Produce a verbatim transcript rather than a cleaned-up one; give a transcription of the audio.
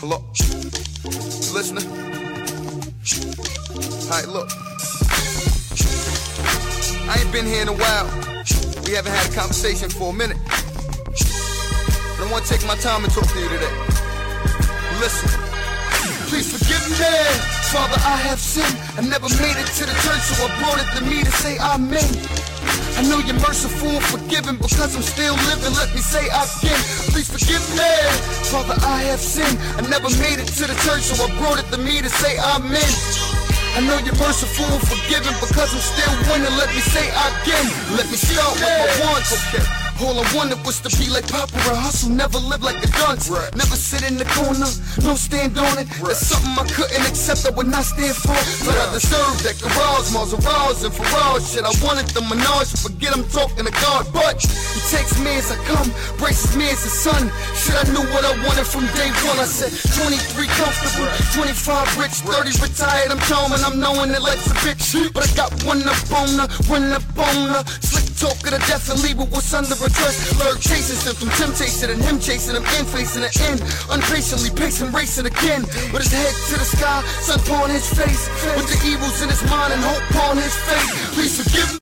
Hello? You listening? Alright, look. I ain't been here in a while. We haven't had a conversation for a minute. But I want to take my time and talk to you today. Listen. Please forgive me, Father, I have sinned. I never made it to the church, so I brought it to me to say amen. I know you're merciful and forgiving because I'm still living. Let me say again, please forgive me, Father, I have sinned. I never made it to the church, so I brought it to me to say amen. I know you're merciful and forgiving because I'm still winning. Let me say again, let me start with my wants. Okay. All I wanted was to be like Papa and hustle, never live like a dunce. Right. Never sit in the corner, no stand on it. Right. That's something I couldn't accept, I would not stand for. But I deserve that garage, Maserati and Ferrari shit. I wanted the Menage, forget I'm talking to God. But he takes me as I come, braces me as a son. Shit, I knew what I wanted from day one. I said twenty-three comfortable, twenty-five rich, thirty retired. I'm charming, I'm knowing that life's a bitch. But I got one up on her, one up on her. Slick talk of the death and leave it what's under a trust. Lurk chasing him from temptation and him chasing him and facing the end. Unpatiently pacing, racing again. With his head to the sky, sun upon his face. With the evils in his mind and hope on his face. Please forgive me.